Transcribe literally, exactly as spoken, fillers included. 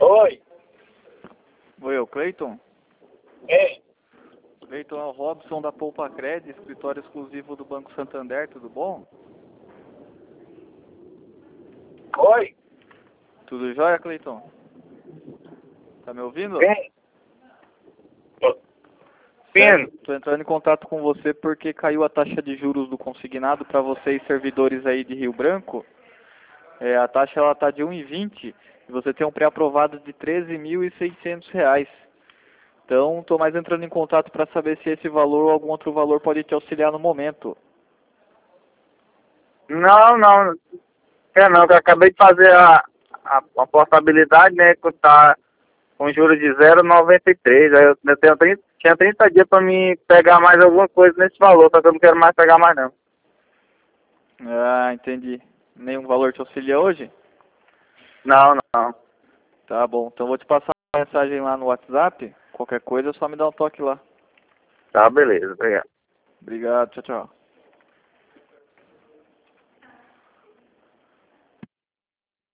Oi. Oi, é o Cleiton? Quem? Cleiton é o Robson da Poupa Cred, escritório exclusivo do Banco Santander, tudo bom? Oi. Tudo jóia, Cleiton? Tá me ouvindo? Quem? Certo. Quem? Tô entrando em contato com você porque caiu a taxa de juros do consignado para vocês servidores aí de Rio Branco. É, a taxa ela tá de um vírgula vinte e você tem um pré-aprovado de treze mil e seiscentos reais. Então, estou mais entrando em contato para saber se esse valor ou algum outro valor pode te auxiliar no momento. Não, não. Quer não, que eu acabei de fazer a, a, a portabilidade, né? Que tá com juros de zero vírgula noventa e três. Aí eu, eu tenho trinta, tinha trinta dias pra me pegar mais alguma coisa nesse valor, só que eu não quero mais pegar mais não. Ah, entendi. Nenhum valor te auxilia hoje? Não, não. Tá bom. Então, vou te passar uma mensagem lá no WhatsApp. Qualquer coisa, é só me dá um toque lá. Tá, beleza, obrigado. Obrigado. Tchau, tchau.